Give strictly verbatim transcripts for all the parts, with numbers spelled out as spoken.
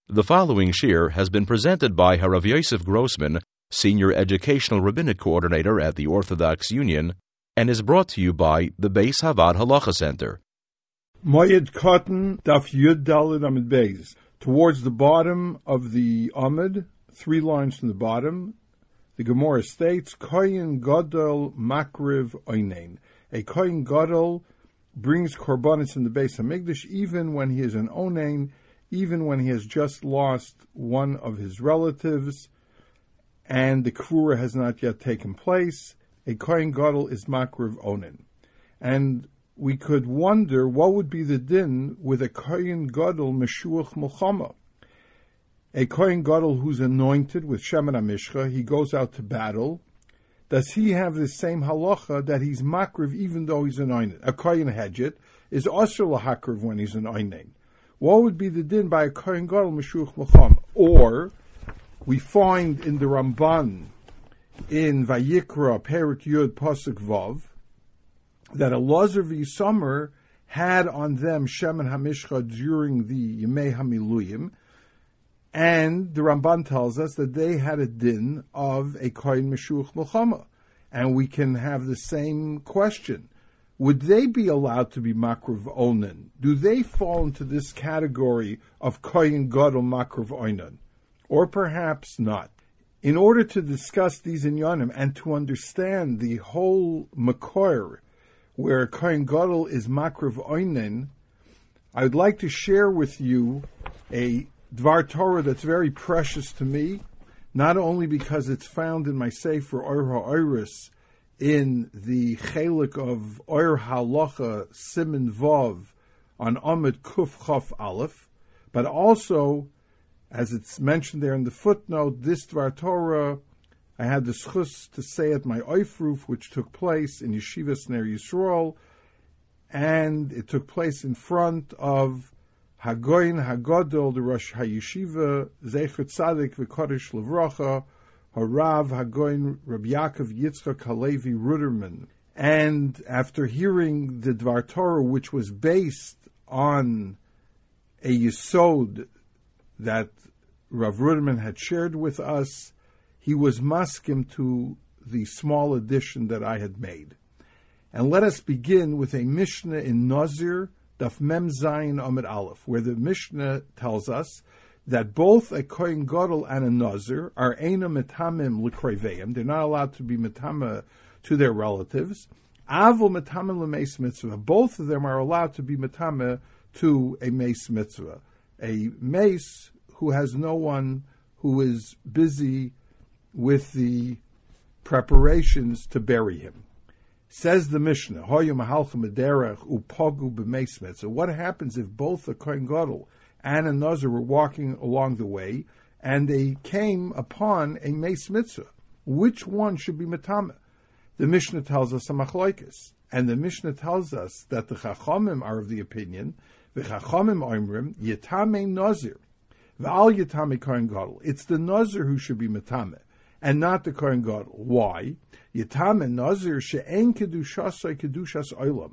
The following shir has been presented by Harav Yosef Grossman, Senior Educational Rabbinic Coordinator at the Orthodox Union, and is brought to you by the Beis Havad Halacha Center. Moyed Cotton, Daf Yud Daled Amid Beis. Towards the bottom of the Amid, three lines from the bottom, the Gemara states, Koyin Gadol Makriv Oinein. A Koyin Gadol brings korbanos in the Beis Hamikdash even when he is an Onein, even when he has just lost one of his relatives and the Kvura has not yet taken place. A Kohen Gadol is Makriv Onen. And we could wonder what would be the din with a Kohen Gadol Meshuach Mulchama. A Kohen Gadol who's anointed with Shemen HaMishcha, he goes out to battle. Does he have the same halacha that he's Makriv even though he's anointed? A Kohen Hedget is also Lahakriv when he's an Oinen. What would be the din by a Kohen Gadol Meshuach Mulchama? Or we find in the Ramban in Vayikra Perik Yud Pasuk Vav that Elazar v'Yisamar had on them Shemen HaMishcha during the Yemei HaMiluyim, and the Ramban tells us that they had a din of a Kohen Meshuach Mulchama. And we can have the same question. Would they be allowed to be Makriv Onen? Do they fall into this category of Kohen Gadol Makriv Onen? Or perhaps not. In order to discuss these inyanim and to understand the whole Makor, where Kohen Gadol is Makriv Onen, I would like to share with you a Dvar Torah that's very precious to me, not only because it's found in my Sefer Or HaOros, in the chelik of Or Halacha Siman Vav on Amid Kuf Chaf Aleph, but also, as it's mentioned there in the footnote, this Dvar Torah, I had the schus to say at my Oifruf, which took place in Yeshivas Ner Yisrael, and it took place in front of Hagoyin Hagadol, the Rosh HaYeshiva, Zecher Tzadik V'Kodesh Levracha, Harav Hagoyin Rabbi Yaakov Yitzchak Halevi Ruderman. And after hearing the Dvar Torah, which was based on a Yesod that Rav Ruderman had shared with us, he was maskim to the small addition that I had made. And let us begin with a Mishnah in Nazir, Daf Mem Zayin Amid Aleph, where the Mishnah tells us that both a Kohen Gadol and a Nazir are Eina Metamim L'Kreiveim. They're not allowed to be Metama to their relatives. Avol Metamim L'Meis Mitzvah. Both of them are allowed to be Metama to a Meis Mitzvah. A Meis who has no one who is busy with the preparations to bury him. Says the Mishnah, Hoyu Mahalcha Mederech Upogu B'Meis Mitzvah. What happens if both a Kohen Gadol and a Nazir were walking along the way, and they came upon a Meis Mitzvah? Which one should be Metame? The Mishnah tells us a Machlokes, and the Mishnah tells us that the Chachamim are of the opinion, the Chachamim Oimrim, Yitame Nazir, V'al Yitame Kohen Gadol. It's the Nazir who should be Metame, and not the Kohen Gadol. Why? Yitame Nazir she'en kedushasai kedushas olam.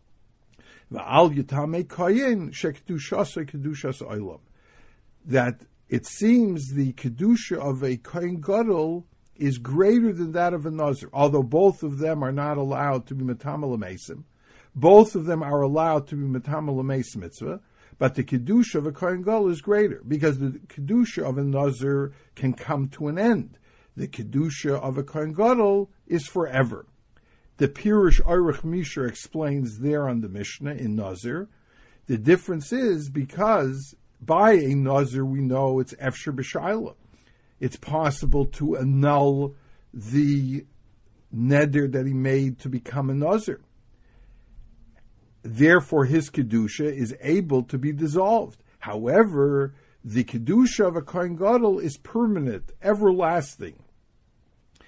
V'al Yitame Kohen she'kedushasai kedushas olam. That it seems the kedusha of a Kohen Gadol is greater than that of a Nazir, although both of them are not allowed to be Metame L'Meisim. Both of them are allowed to be Metame L'Meis Mitzvah, but the kedusha of a Kohen Gadol is greater, because the kedusha of a Nazir can come to an end. The kedusha of a Kohen Gadol is forever. The Pirush Aruch Mishra explains there on the Mishnah in Nazir. The difference is because by a Nazir we know it's Efsher B'Shaila. It's possible to annul the neder that he made to become a Nazir. Therefore his kedusha is able to be dissolved. However, the kedusha of a Kohen Gadol is permanent, everlasting.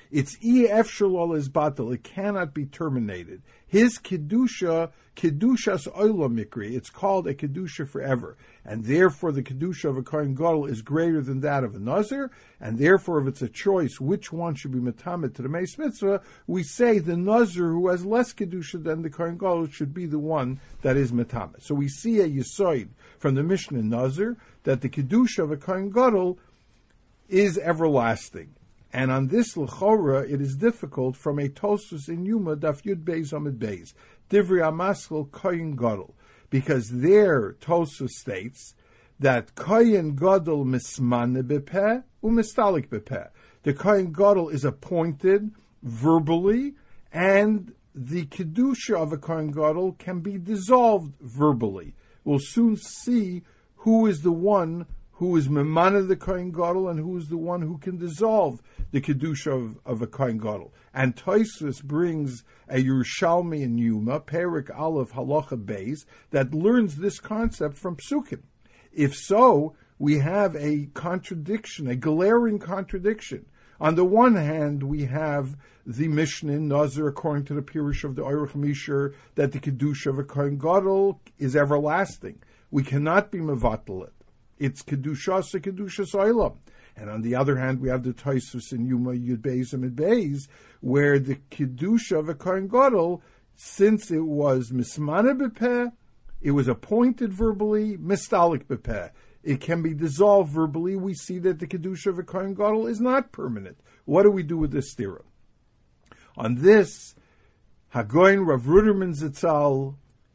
It's ef shalol is batal. It cannot be terminated. His kedusha, kedushas olam mikri. It's called a kedusha forever, and therefore the kedusha of a kohen gadol is greater than that of a nazir. And therefore, if it's a choice which one should be metamet to the meis mitzvah, we say the nazir who has less kedusha than the kohen gadol should be the one that is metamet. So we see a yisoid from the Mishnah Nazir that the kedusha of a kohen gadol is everlasting. And on this l'chora, it is difficult from a Tosfos in Yuma, Daf Yud Beis Amud Beis, Divrei Amaschel Kohen Gadol, because there Tosfos states that Kohen Gadol mismane bepeh umistalik bepeh. The Kohen Gadol is appointed verbally, and the kedusha of a Kohen Gadol can be dissolved verbally. We'll soon see who is the one who is memana the Kohen Gadol and who is the one who can dissolve the kedusha of, of a Kohen Gadol. And Tosfos brings a Yerushalmi in Yuma, Perik Aleph Halacha Beis, that learns this concept from Psukim. If so, we have a contradiction, a glaring contradiction. On the one hand, we have the Mishnah in Nazir, according to the Pirush of the Aruch Mishur, that the kedusha of a Kohen Gadol is everlasting. We cannot be mevatel it. It's kedushas a kedushas olam. And on the other hand, we have the Tosfos in Yuma Yud Beis Amud Beis, where the kedusha of a Kohen Gadol, since it was mismane bepeh, it was appointed verbally, mistalik bepeh. It can be dissolved verbally. We see that the kedusha of a Kohen Gadol is not permanent. What do we do with this theorem? On this, Hagoyin Rav Ruderman Zitzal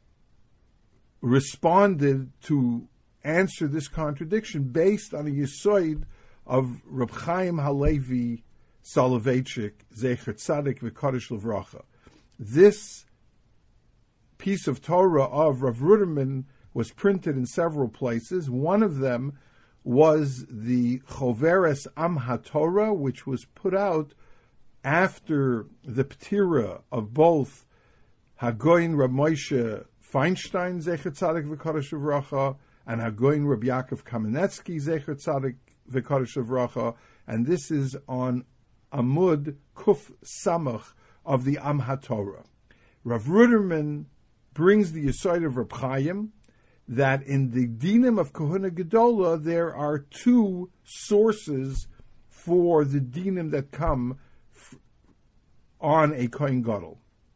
responded to answer this contradiction based on a yisoid of Reb Chaim Halevi Soloveitchik, Zecher Tzadik V'Kodesh Livracha. This piece of Torah of Rav Ruderman was printed in several places. One of them was the Choveres Am HaTorah, which was put out after the Ptira of both Hagoyin Reb Moshe Feinstein, Zecher Tzadik V'Kodesh Livracha, and Hagoyin Reb Yaakov Kamenetsky, Zecher Tzadik V'Kodesh Livracha, and this is on Amud Kuf Samach of the Am HaTorah. Rav Ruderman brings the Yesod of Reb Chaim that in the dinim of Kahuna Gedola there are two sources for the dinim that come f- on a Kohen Gadol.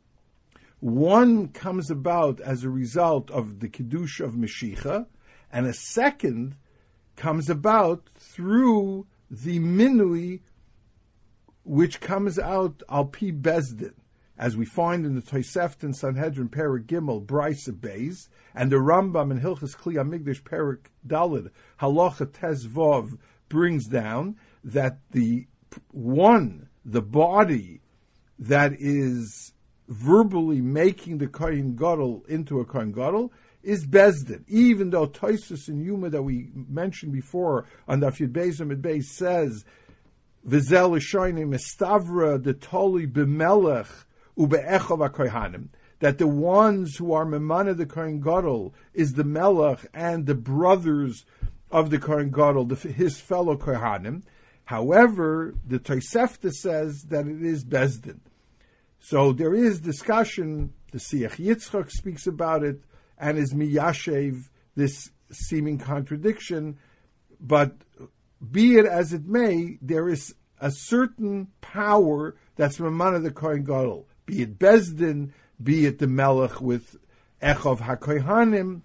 One comes about as a result of the Kiddush of Meshicha, and a second comes about through the Minui, which comes out al pi Bezdin, as we find in the Tosefta and Sanhedrin Perik Gimel Brisa Beis, and the Rambam in Hilchas Kli Hamikdash Perik Dalid Halacha Tes Vav brings down that the one, the body that is verbally making the Kohen Gadol into a Kohen Gadol is Bezdin. Even though Tosfos in Yuma that we mentioned before on Daf Yud Beis Amud Beis says V'zel L'shoyne Mestavra Detoli B'melech Ube'echov HaKohanim, that the ones who are Memana the Kohen Gadol is the Melech and the brothers of the Kohen Gadol, the, his fellow Kohanim. However, the Tosefta says that it is Bezdin. So there is discussion, the Siach Yitzchak speaks about it, and is miyashev this seeming contradiction, but be it as it may, there is a certain power that's Mamana the Kohen Gadol, be it Bezdin, be it the Melech with Echov HaKohanim.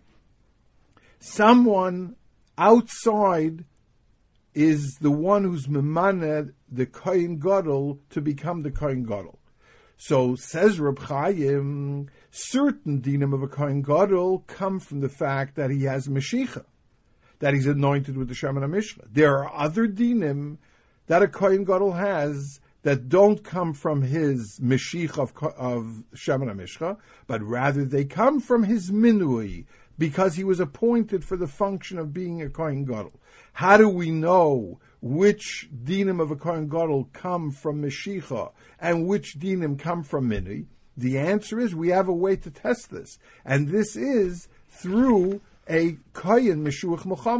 Someone outside is the one who's Mamana the Kohen Gadol to become the Kohen Gadol. So, says Reb Chaim, certain dinim of a Kohen Gadol come from the fact that he has Meshicha, that he's anointed with the Shemin HaMishcha. There are other dinim that a Kohen Gadol has that don't come from his Meshicha of, of Shemin HaMishcha, but rather they come from his Minui, because he was appointed for the function of being a Kohen Gadol. How do we know which dinim of a Kohen Gadol come from Meshicha and which dinim come from Minui? The answer is we have a way to test this, and this is through a Kohen Meshuach Muhammad,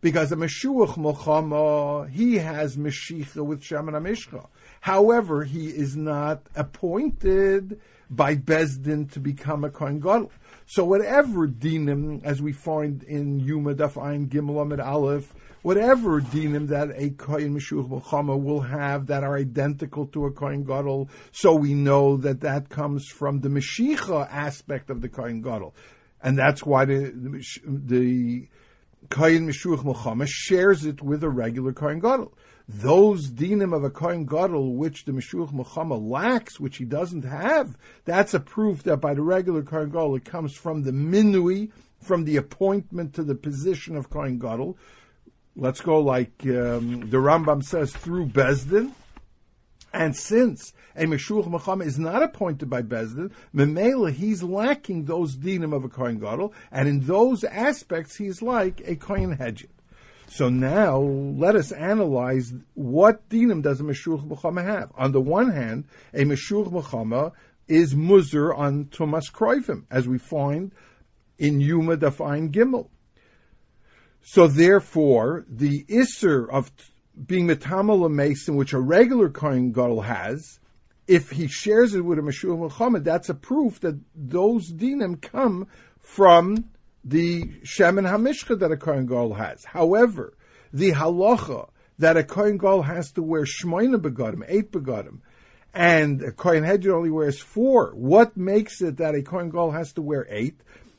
because a Meshuach Milchama, he has Meshicha with Shemen HaMishcha. However, he is not appointed by Bezdin to become a Kohen Gadol. So whatever dinim, as we find in Yuma Daf Ayin Gimel Amid Aleph, whatever dinim that a Kohen Meshuach Milchama will have that are identical to a Kohen Gadol, so we know that that comes from the Meshicha aspect of the Kohen Gadol. And that's why the, the, the Kohen Meshuach Milchama shares it with a regular Kohen Gadol. Those dinim of a Kohen Gadol which the Meshuach Milchama lacks, which he doesn't have, that's a proof that by the regular Kohen Gadol it comes from the minui, from the appointment to the position of Kohen Gadol. Let's go like um, the Rambam says, through Bezdin. And since a Meshuach Milchama is not appointed by Bezdin, Memela, he's lacking those dinim of a Kohen Gadol, and in those aspects he's like a Kohen Hedjit. So now, let us analyze what dinim does a Meshuach Milchama have. On the one hand, a Meshuach Milchama is muzer on Tumas Kroivim, as we find in Yuma Daf Ayin Gimel. So therefore, the Isser of being Metamal Mason, which a regular Kohen Gadol has, if he shares it with a Meshuach Milchama, that's a proof that those dinim come from the Shemen HaMishcha that a Kohen Gadol has. However, the halacha that a Kohen Gadol has to wear shmoina begadim, eight begadim, and a Kohen Hedjit only wears four, what makes it that a Kohen Gadol has to wear eight?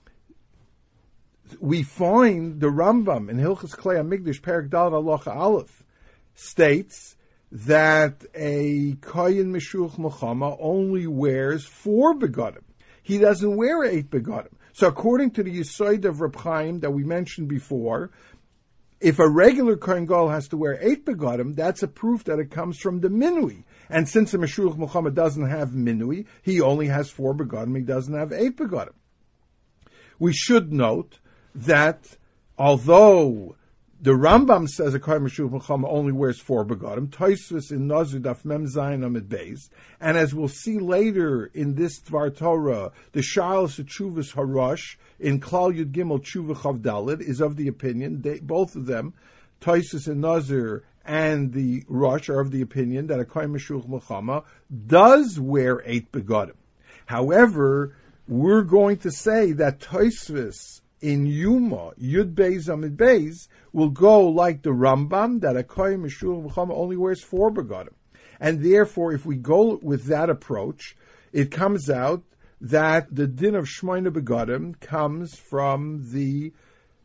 We find the Rambam in Hilchos Klei HaMikdash, Perek Daled Halacha Aleph, states that a Kohen Meshuach Milchama only wears four begadim. He doesn't wear eight begadim. So according to the Yesod of Reb Chaim that we mentioned before, if a regular Kohen Gadol has to wear eight begadim, that's a proof that it comes from the minui. And since the Meshuach Milchama doesn't have minui, he only has four begadim, he doesn't have eight begadim. We should note that although the Rambam says a Kohen Meshuach Milchama only wears four begadim, Tosfos in Nazir Daf Mem Zayin Amid Beis, and as we'll see later in this Dvar Torah, the Shalos Tshuvas Harash in Klal Yud Gimel Tshuva Chav Daled is of the opinion, they, both of them, Tosfos in Nazir and the Rosh, are of the opinion that a Kohen Meshuach Milchama does wear eight begadim. However, we're going to say that Tosfos in Yuma, Yud Beis Amid Beis, will go like the Rambam, that a Kohen Meshuach Milchama only wears four begadim. And therefore, if we go with that approach, it comes out that the din of Shmoina begadim comes from the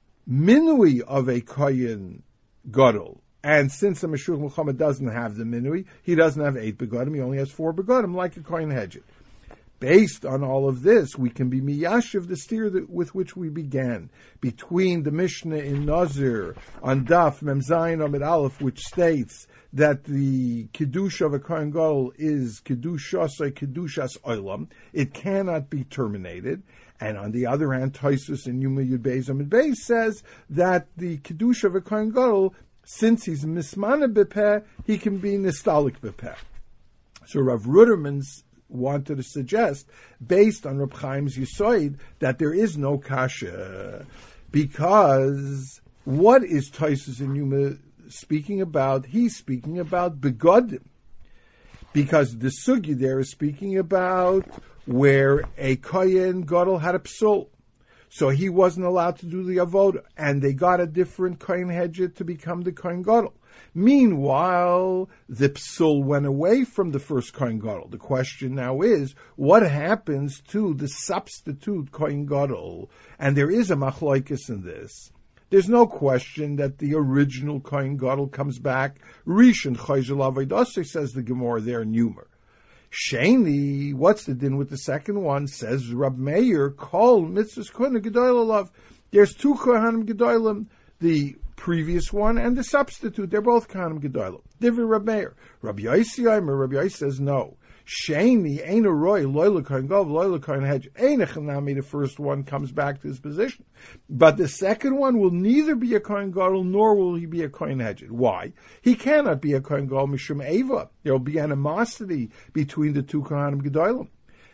minui of a Kohen Gadol. And since the Meshuach Milchama doesn't have the minui, he doesn't have eight begadim, he only has four begadim, like a Kohen Hedjit. Based on all of this, we can be miyashiv the steer that, with which we began, between the Mishnah in Nazir on Daf Mem Zayin Amid Aleph, which states that the Kiddush of a Kohen Gadol is Kiddusha Kiddusas Olam, it cannot be terminated. And on the other hand, Tosfos in Yuma Yud Beis Amid Beis says that the Kiddush of a Kohen Gadol, since he's Mismana Bepeh, he can be Nistalik Bepeh. So Rav Ruderman's wanted to suggest, based on Reb Chaim's Yesod, that there is no kasha, because what is Tosfos in Yuma speaking about? He's speaking about begadim, because the sugi there is speaking about where a Kohen Gadol had a psul, so he wasn't allowed to do the avodah, and they got a different Kohen Hedjit to become the Kohen Gadol. Meanwhile, the psul went away from the first Kohen Gadol. The question now is, what happens to the substitute Kohen Gadol? And there is a machlokes in this. There's no question that the original Kohen Gadol comes back. Rishon Chayzel Avodah, says the Gemara there in Yuma. Sheni, what's the din with the second one? Says Rab Meir, Kol Mitzvahs Kohen Gedolah Love. There's two Kohanim Gedolim, the previous one and the substitute. They're both Kohanim Gedolim. Divrei Rab Meir. Rabbi Yossi Omer, Rabbi Yossi says no. Sheni, Ein a Roy, Loila Kohen Gadol, Loila Kohen Hedge. Ein a Chanami, the first one comes back to his position. But the second one will neither be a Kohen Gadol nor will he be a Kohen Hedge. Why? He cannot be a Kohen Gadol Mishum Eva. There will be animosity between the two Kohanim Gedolim.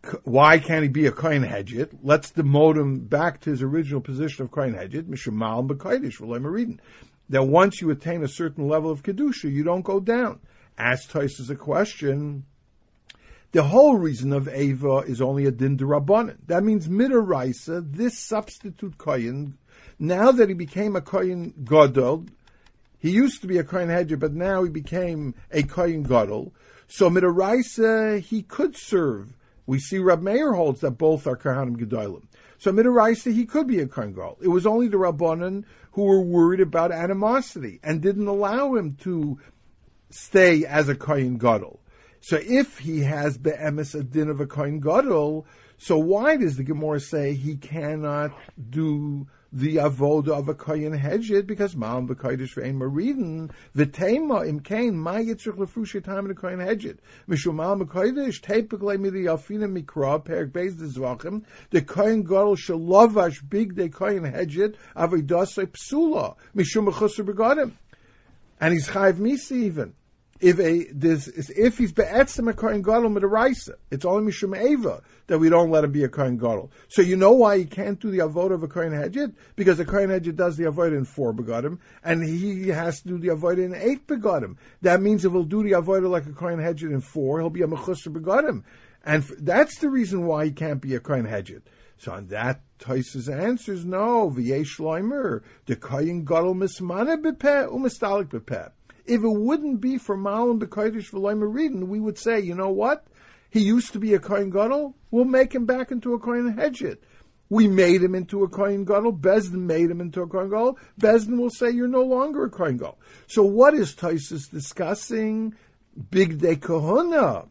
Why can't he be a Kohen Hedjit? Let's demote him back to his original position of Kohen Hedjit, Mishamal B'Kodesh, V'loy Meridin. That once you attain a certain level of Kedusha, you don't go down. Ask Tosfos a question. The whole reason of Eva is only a din d'Rabbanan. That means midaraisa, this substitute Kohen, now that he became a Kohen Gadol, he used to be a Kohen Hedjit, but now he became a Kohen Gadol. So midaraisa, he could serve. We see Rab Meir holds that both are Kohanim Gedolim. So midaraisa, he could be a Kohen Gadol. It was only the Rabbanan who were worried about animosity and didn't allow him to stay as a Kohen Gadol. So if he has be'emes a din of a Kohen Gadol, so why does the Gemara say he cannot do the avoda of a Kohen Hedjit? Because Ma'am b'Kodesh v'ein Meridin v'teima imkain ma yitzrich lefrush time in a Kohen Hedjit mishum Ma'am b'Kodesh teipik midi alfina mikra perik beis dezvachim the Kohen Gadol shalovash big de Kohen Hedjit avidasei psula mishum b'chusar begadim, and he's chayv misi even. If a this if he's be'etzem a Kohen Gadol midaraisa, it's only mishum eva that we don't let him be a Kohen Gadol. So you know why he can't do the avodah of a Kohen Hedjit? Because the Kohen Hedjit does the avodah in four begadim, and he has to do the avodah in eight begadim. That means if he'll do the avodah like a Kohen Hedjit in four, he'll be a mechusar begadim, and that's the reason why he can't be a Kohen Hedjit. So on that, Tosfos answers no. V'yesh loimer the Kohen Gadol mismana b'peh umistalik b'peh. If it wouldn't be for Malam b'Kodesh v'loy Meridin, we would say, you know what? He used to be a Kohen Gadol. We'll make him back into a Kohen Hedjit. We made him into a Kohen Gadol. Bezdin made him into a Kohen Gadol. Bezdin will say you're no longer a Kohen Gadol. So what is Tosfos discussing? Big Day Kahuna.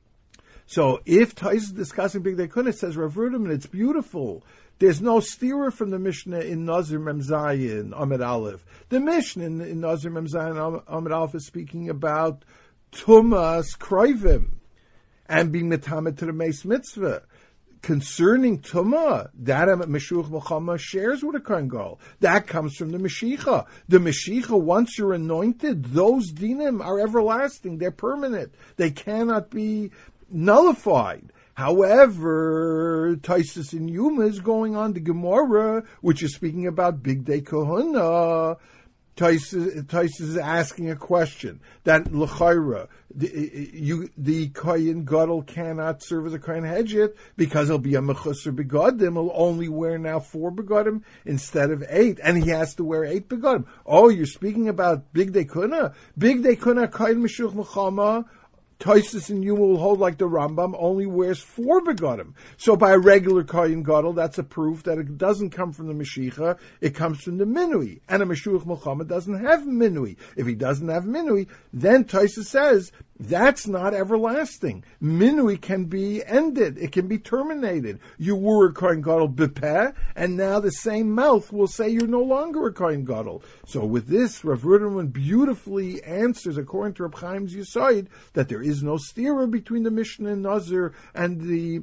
So if Tosfos is discussing Big Day Kahuna, it says Rav Ruderman, it's beautiful. There's no steerer from the Mishnah in Nazir Mem Zayin, Amud Aleph. The Mishnah in, in Nazir Mem Zayin, Amud Aleph is speaking about Tumas Kroivim and being metamet to the Meis Mitzvah. Concerning Tumah, that Meshuach Melchama shares with a Kohen Gadol. That comes from the Meshicha. The Meshicha, once you're anointed, those dinim are everlasting. They're permanent. They cannot be nullified. However, Tosfos in Yuma is going on the Gemara, which is speaking about Big Day Kahuna. Tosfos is asking a question that l'chayra, the, you, the Kohen Gadol cannot serve as a Kohen Hedjit because he'll be a mechusar begadim. He'll only wear now four begadim instead of eight, and he has to wear eight begadim. Oh, you're speaking about Big Day Kahuna? Big Day Kahuna, Kohen Meshuach Melchama. Tosfos and Yuma will hold like the Rambam, only wears four begadim. So by a regular Kohen Gadol, that's a proof that it doesn't come from the Meshicha, it comes from the Minui. And a Meshuach Melchama doesn't have Minui. If he doesn't have Minui, then Tosfos says, that's not everlasting. Minui can be ended. It can be terminated. You were a Kohen Gadol b'peh, and now the same mouth will say you're no longer a Kohen Gadol. So with this, Rav Ruderman beautifully answers, according to Reb Chaim's Yisoid, that there is no stira between the Mishnah and Nazir and the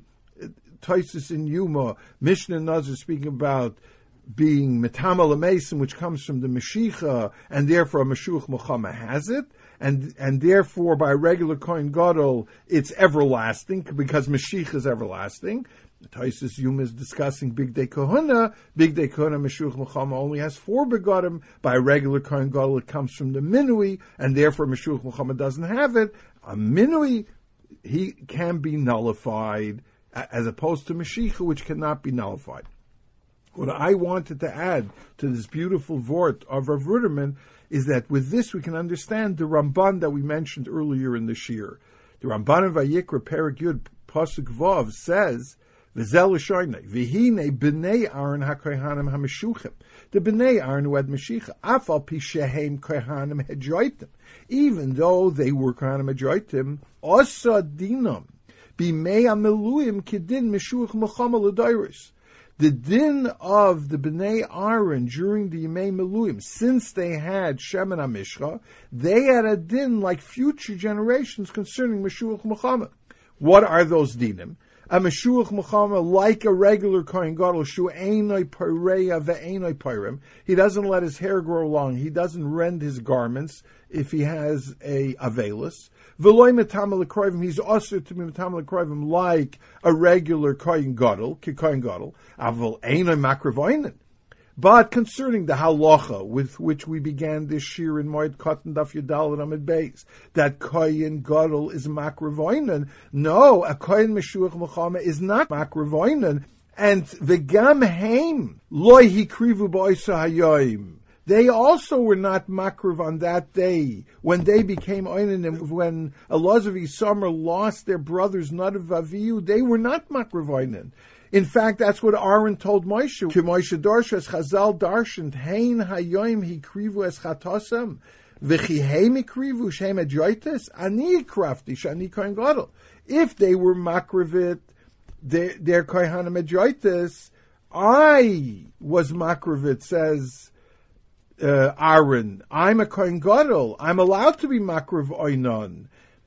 Tosfos in Yuma. Mishnah and Nazir speaking about being Metama L'Mesim, which comes from the Meshicha, and therefore a Meshuach Melchama has it, and and therefore by regular Kohen Gadol it's everlasting because Meshicha is everlasting. Tosfos Yuma is discussing Big Day Kahuna. Big Day Kahuna Meshuach Melchama only has four begadim. By regular Kohen Gadol it comes from the Minui, and therefore Meshuach Melchama doesn't have it. A Minui, he can be nullified, as opposed to Meshicha, which cannot be nullified. What I wanted to add to this beautiful vort of Rav Ruderman is that with this we can understand the Ramban that we mentioned earlier in the Shir. The Ramban in Vayikra Perek Yud Pasuk Vav says, "V'zel l'shoynei v'hinei b'nei Aaron hakohanim hameshuchim." The b'nei Aaron who had Meshicha, afal pi shehem kohanim hedjoitim, even though they were kohanim hedjoitim, osa dinam b'mei ameluim kedin meshuach melchama l'dairis. The din of the Bnei Aaron during the Yemei Meluim, since they had Shemen HaMishcha, they had a din like future generations concerning Meshuach Melchama. What are those dinim? a Meshuach Muchama, like a regular Kohen Gadol, Shu Einoi Pareya Ve'einoi Pirem. He doesn't let his hair grow long. He doesn't rend his garments if he has a Avelus. V'loi Metam L'Kroivim, he's also to be Metam L'Kroivim like a regular Kohen Gadol, Ki Kohen Gadol. Aval Einoi Makravoinen. But concerning the halacha with which we began this shir in Moed Katan Daf Yudal and Amid Beis, that Kohen Gadol is makravoinen. No, a Kohen Meshuach Muchama is not makravoinen. And v'gam heim loy hikrivu ba'isa hayoim. They also were not makrav on that day when they became oinim. When Elazar Yisomar lost their brothers Nadav Avihu, they were not makravoinen. In fact, that's what Aaron told Moshe. Ki Moshe darsha es Chazal darshant hein hayoim hikrivu es chatosam v'chi heim hikrivu shem adjoitis ani krafti shani kohen gadol. If they were makrivit their, their kohanim adjoitis, I was makrivit, says uh, Aaron. I'm a kohen gadol. I'm allowed to be makriv oinon.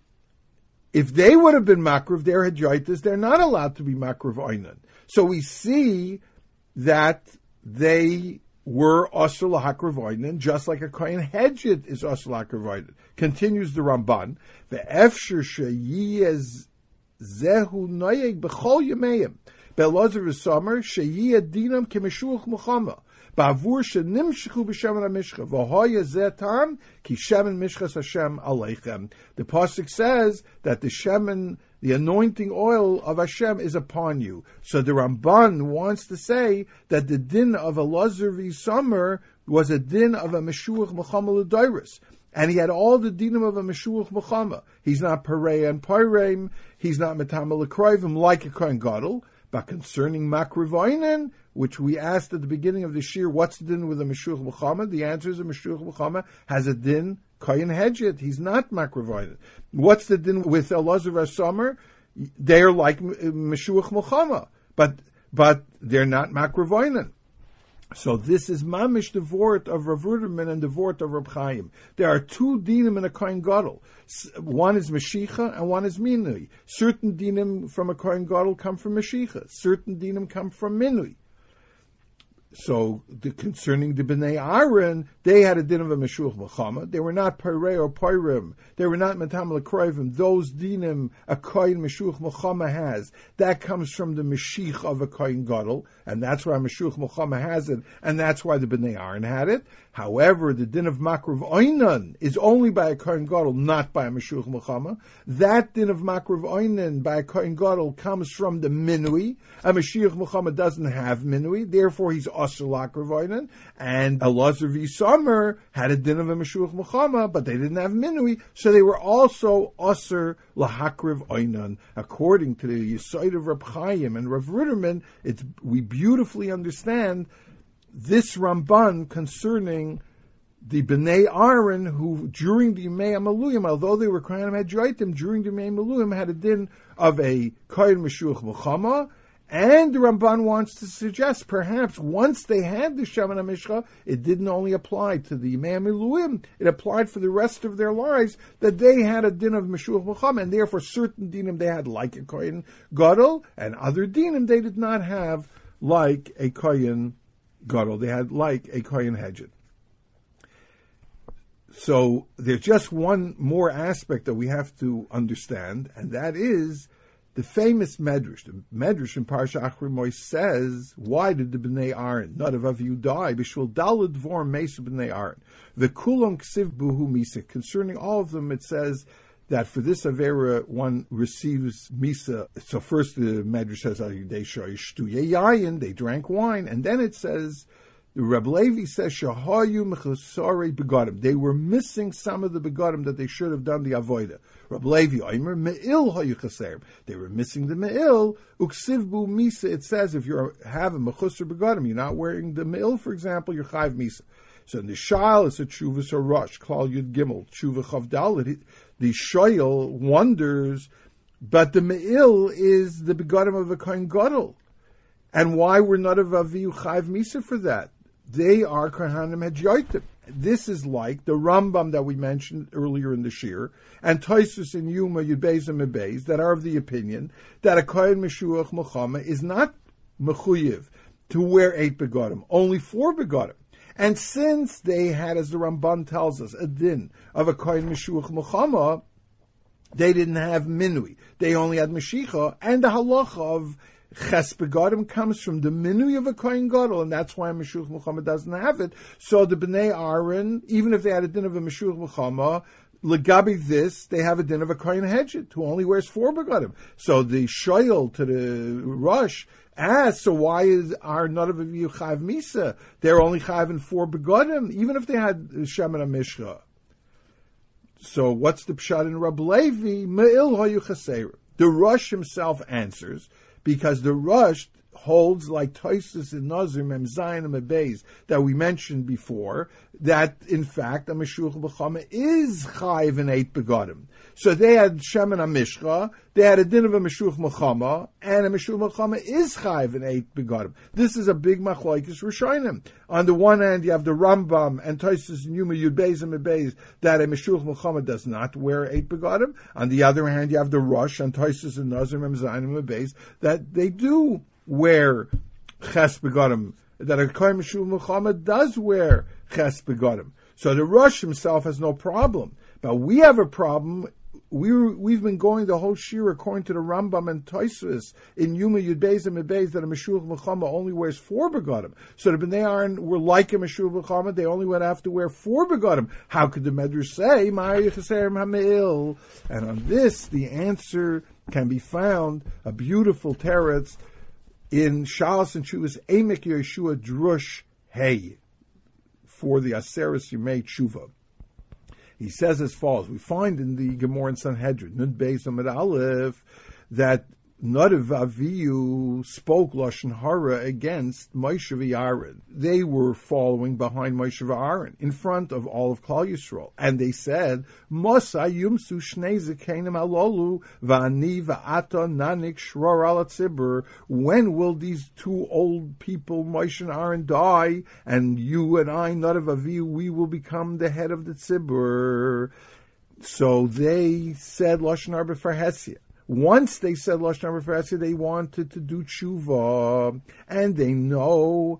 If they would have been makriv their hadjoitis, they're not allowed to be makriv oinon. So we see that they were Asur L'Hakravoinen, just like a Kohen Hedjit is Asur L'Hakravoinen. Continues the Ramban, Ve'efsher sheyiyez zehu noyeg b'chol yameim, be'elazar v'somer sheyiyeh dinam k'meshuach muchama, ba'avur shenimshchu b'shemen ha'mishcha, v'hoya zeh tam ki shemen mishchas Hashem aleichem. The pasuk says that the shemen, the anointing oil of Hashem is upon you. So the Ramban wants to say that the din of Elazar v'Yisomar was a din of a Meshuach Muchama l'Doros. And he had all the dinim of a Meshuach Muchama. He's not Parei and Pareim. He's not Metama L'Kroivim like a Kohen Gadol. But concerning Makravoinen, which we asked at the beginning of the shir, what's the din with a Meshuach Muchama? The answer is a Meshuach Muchama has a din Kohen Hedjit. He's not Makravoinen. What's the din with Elazar v'Yisomar? They're like Meshuach Muchama, but but they're not Makravoinen. So this is mamish the vort of Rav Ruderman and the vort of Reb Chaim. There are two dinim in a Kohen Gadol. One is Mashicha and one is Minui. Certain dinim from a Kohen Gadol come from Mashicha. Certain dinim come from Minui. So, the, concerning the Bnei Aaron, they had a din of a Meshuach Muchama. They were not Parei or Pairim. They were not Metam L'Kroivim. Those dinim a Kohen Meshuach Muchama has, that comes from the Meshich of a Kohen Gadol, and that's why Meshuach Muchama has it, and that's why the Bnei Aaron had it. However, the din of Makrav Oinan is only by a Kohen Gadol, not by a Meshuach Muchama. That din of Makrav Oinan by a Kohen Gadol comes from the Minui. A Meshuach Muchama doesn't have Minui, therefore he's Asur L'Hakrav Oinan. And Elazar v'Yisomar had a din of a Meshuach Muchama, but they didn't have Minui, so they were also Asur L'Hakrav Oinan. According to the Yesod of Reb Chaim and Rav Ruderman, it's, we beautifully understand this Ramban concerning the Bnei Aaron, who during the Yemei HaMiluyim, although they were Kohanim Hadjoitim, during the Yemei HaMiluyim had a din of a Kohen Meshuach Muchama, and the Ramban wants to suggest perhaps once they had the Shemen HaMishcha, it didn't only apply to the Yemei HaMiluyim, it applied for the rest of their lives, that they had a din of Meshuach Muchama, and therefore certain dinim they had like a Kohen Gadol, and other dinim they did not have like a Kohen Gadol. They had like a Kohen Hedjit. So there's just one more aspect that we have to understand, and that is the famous Medrash. The Medrash in Parsha Acharei Mos says, why did the Bnei Aaron, Nadav Avihu, die? B'shvil daled dvorim mesu Bnei Aaron. V'kulon ksiv buhu misa. Concerning all of them, it says that for this Avera, one receives Misa. So first the Medrash says, they drank wine, and then it says, the Reb Levi says, Shahayu mechasarei begadim. They were missing some of the begadim that they should have done the avodah. Reb Levi Omer me'il hayu chaserim. They were missing the me'il. Uksivbu misa. It says if you have a mechusar begadim, you're not wearing the me'il, for example, you're chayv misa. So in the shal, it's a tshuvas or rush. Klal yud gimel tshuva chavdal. The shoyel wonders, but the me'il is the begadim of a kohen gadol. And why were not of Avihu chayv misa for that? They are Kohanim Hadjoitim. This is like the Rambam that we mentioned earlier in the Shir, and Tosfos and Yuma Yud Beis and Mebeis that are of the opinion that a Kohen Meshuach Milchama is not mechuyev to wear eight begodim, only four begodim. And since they had, as the Ramban tells us, a din of a Kohen Meshuach Milchama, they didn't have minui. They only had Meshicha, and the halacha of Ches begodim comes from the minui of a Kohen Gadol, and that's why Meshuach Milchama doesn't have it. So the Bnei Aaron, even if they had a din of a Meshuach Milchama, legabi this, they have a din of a Kohen Hedget, who only wears four begodim. So the shoyel to the Rosh asks, so why is are none of you chayav misa? They're only chayav in four begodim, even if they had Shemin HaMishcha. So what's the pshat in Rab Levi? Me'il hayu chaseir. The Rosh himself answers, because the Rosh holds like Tosfos and Nazir Mem Zayin and Mebeis that we mentioned before, that in fact a Meshuach Milchama is chayiv in eight begodim. So they had Shemin HaMishcha, they had a din of a Meshuach Milchama, and a Meshuach Milchama is chayiv in eight begodim. This is a big machlokes Rishonim. On the one hand, you have the Rambam and Tosfos and Yuma Yud Beis and Mebeis that a Meshuach Milchama does not wear eight begodim. On the other hand, you have the Rosh and Tosfos and Nazir Mem Zayin and Mebeis that they do wear Ches begodim, that a Kohen Meshuach Milchama does wear Ches begodim. So the Rosh himself has no problem. But we have a problem. We, we've been going the whole shir according to the Rambam and Tosfos in Yuma Yud Beis and Mebeis that a Meshuach Milchama only wears four begodim. So the Bnei Aaron were like a Meshuach Milchama, they only would have to wear four begodim. How could the Medrash say, Ma'ar Yichaserim HaMe'il? And on this, the answer can be found, a beautiful teretz, in Shalos and Shuvas Emek Yeshua Drush Hey, for the Aseres Yemei Tshuva. He says as follows: we find in the Gemara in Sanhedrin, Nun Beis Amud Aleph, that Nadav Avihu spoke Lashon Hara against Moshe v'Aaron. They were following behind Moshe v'Aaron, in front of all of Klal Yisrael. And they said, Mosa yumsu shnei zekenim alolu v'ani v'ata nanik shror al tzibur. When will these two old people, Moshe and Aaron, die? And you and I, Nadav Avihu, we will become the head of the tzibur. So they said Lashon Hara b'far Hesia. Once they said Lashon Hara b'far Hesia, they wanted to do tshuva, and they know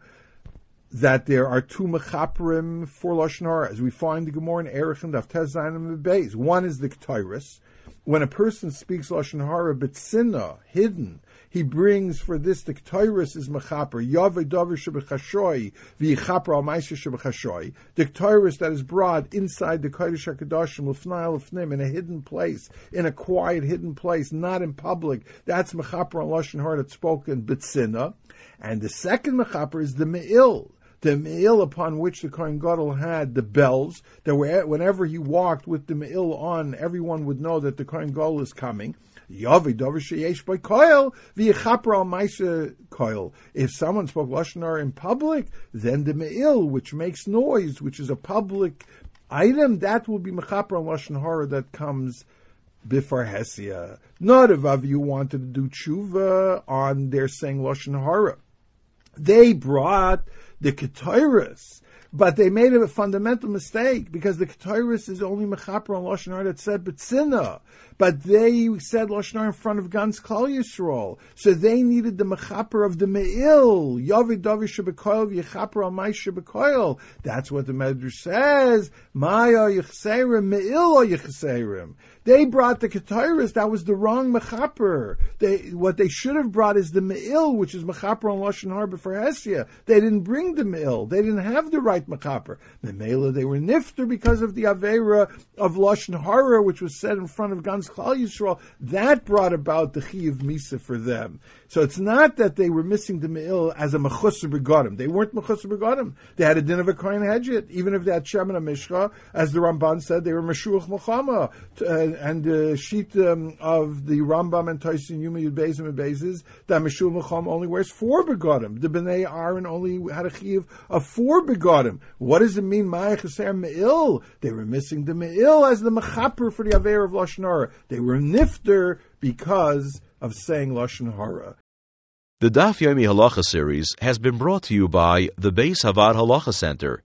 that there are two mechaprim for Lashon Hara, as we find the Gemara in Erech and Daf Tes Zayin and Mebeis. One is the Ketairis. When a person speaks Lashon Hara b'tzina, hidden, he brings for this the Ketairis is mechaper. Yavei davar shebechashoi v'yichaper al ma'aser shebechashoi. The Ketairis that is brought inside the Kodesh HaKadoshim l'fnai l'fnim, in a hidden place, in a quiet hidden place, not in public. That's mechaper on Lashon Hara that's spoken b'tzina. And the second mechaper is the me'il. The me'il upon which the Kohen Gadol had the bells, that were, whenever he walked with the me'il on, everyone would know that the Kohen Gadol is coming. Yavi davar sheyesh by koil v'yichaper al ma'aser koil. If someone spoke Lashon Hara in public, then the me'il, which makes noise, which is a public item, that will be mechaper on Lashon Hara that comes b'far Hesia. Not if Avihu wanted to do tshuva on their saying Lashon Hara. They brought the Ketairis, but they made a fundamental mistake, because the Ketairis is only mechaper on Lashon Hara that said b'tzina, but they said Lashon Hara in front of Gans Klal Yisrael, so they needed the mechaper of the me'il. Yavi davar shebekoil v'yichaper al ma'aser shebekoil. That's what the Medrash says. Maya yichserim me'il o yichserim. They brought the Ketairis, that was the wrong mechaper. They, what they should have brought is the me'il, which is mechaper on Lashon Hara b'far Hesia. They didn't bring the me'il. They didn't have the right mechaper. The me'il, they were nifter because of the avera of Lashon Hara, which was said in front of Gans Klal Yisrael. That brought about the Chiyuv Misa for them. So it's not that they were missing the me'il as a mechusar begodim. They weren't mechusar begodim. They had a din of a kohen hedget. Even if they had Shemin HaMishcha, as the Ramban said, they were Meshuach Milchama. Uh, and the sheet um, of the Rambam and Tosfos and Yuma Yud Beis and Mebeis is that Meshuach Milchama only wears four begodim. The Bnei Aaron only had a chiyuv of four begodim. What does it mean, Ma'ar Chaser Me'il? They were missing the Me'il as the mechaper for the aver of Lashon Hara. They were nifter because of saying Lashon Hara. The Daf Yomi Halacha series has been brought to you by the Beis Havad Halacha Center.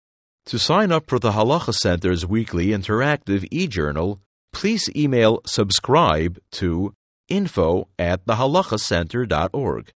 To sign up for the Halacha Center's weekly interactive e-journal, please email subscribe to info at the halacha center dot org.